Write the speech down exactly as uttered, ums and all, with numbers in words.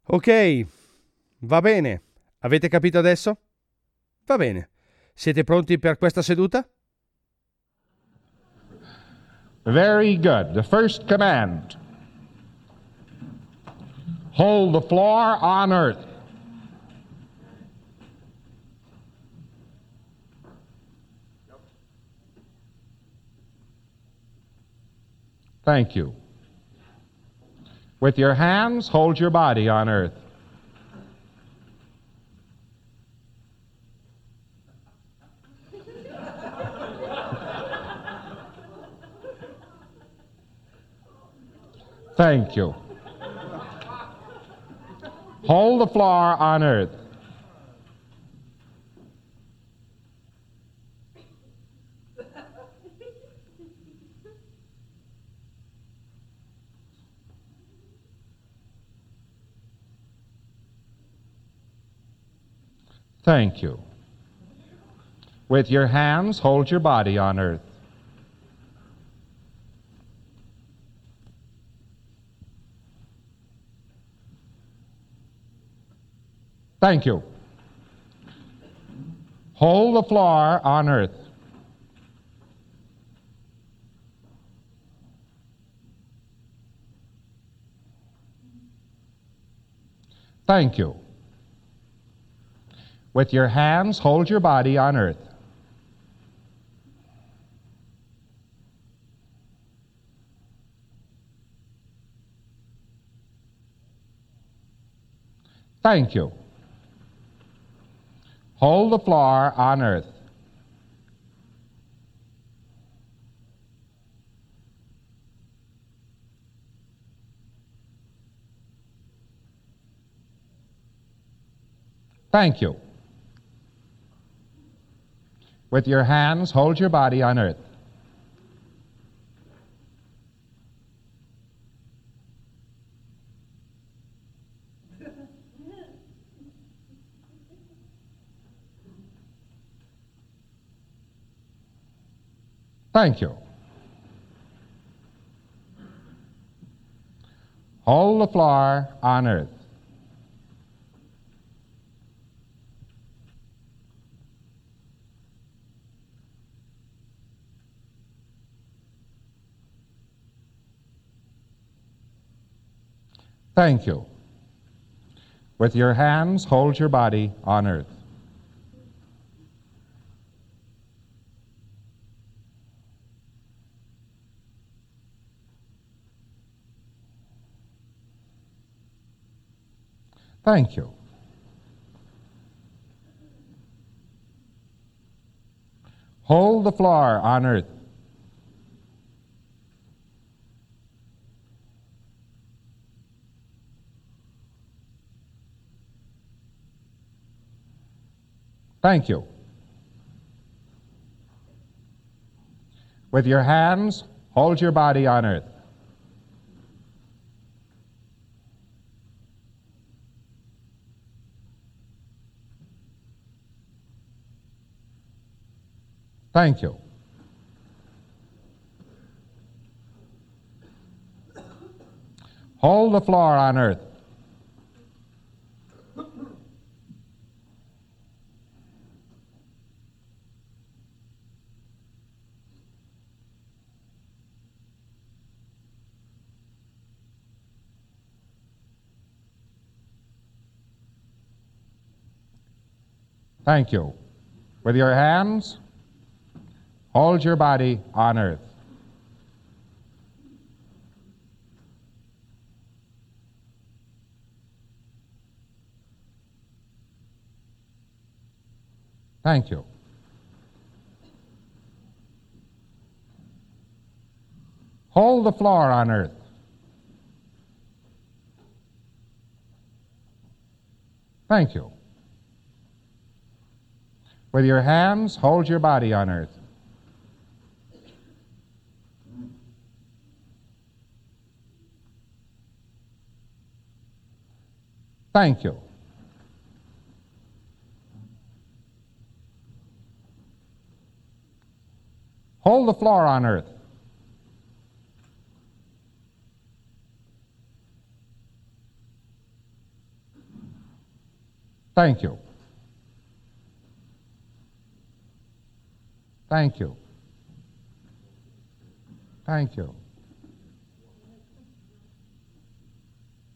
Ok, va bene. Avete capito adesso? Va bene. Siete pronti per questa seduta? Very good. The first command. Hold the floor on earth. Thank you. With your hands, hold your body on earth. Thank you. Hold the floor on earth. Thank you. With your hands, hold your body on earth. Thank you. Hold the floor on earth. Thank you. With your hands, hold your body on earth. Thank you. Hold the floor on earth. Thank you. With your hands, hold your body on earth. Thank you. Hold the floor on earth. Thank you. With your hands, hold your body on earth. Thank you. Hold the floor on earth. Thank you. With your hands, hold your body on earth. Thank you. Hold the floor on earth. Thank you. With your hands, hold your body on earth. Thank you. Hold the floor on earth. Thank you. With your hands, hold your body on earth. Thank you. Hold the floor on earth. Thank you. Thank you. Thank you.